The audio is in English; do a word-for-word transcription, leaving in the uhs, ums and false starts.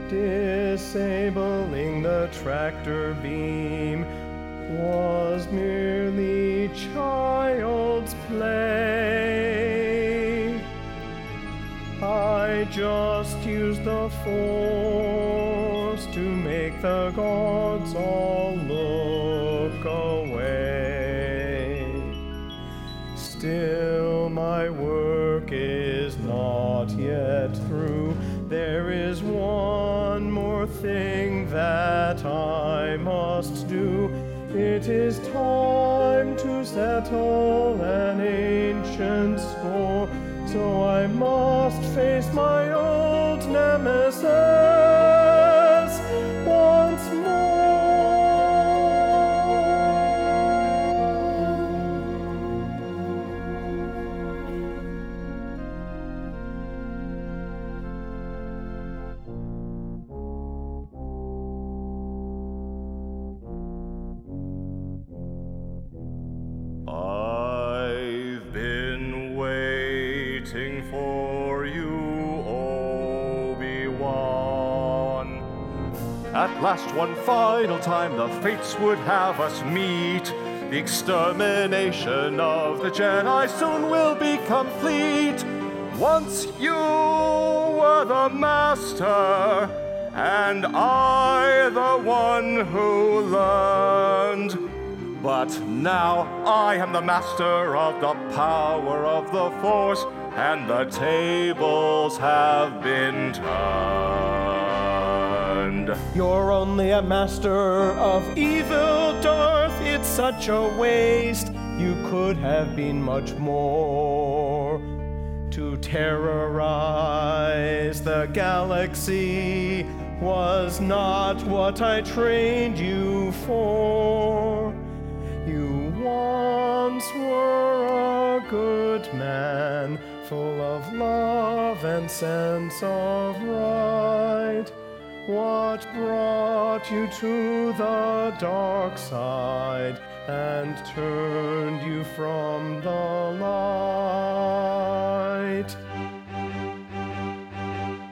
disabling the tractor beam was merely child's play. I just used the force to make the gods all look away. Still, my work is not yet through. There is one more thing that I must do. It is time to settle an ancient score, so I must face my old nemesis once more. I've been waiting for you, Obi-Wan. At last, one final time, the fates would have us meet. The extermination of the Jedi soon will be complete. Once you were the master, and I the one who learned. But now I am the master of the power of the Force, and the tables have been turned. You're only a master of evil, Darth. It's such a waste. You could have been much more. To terrorize the galaxy was not what I trained you for. You once were a good man, full of love and sense of right. What brought you to the dark side and turned you from the light?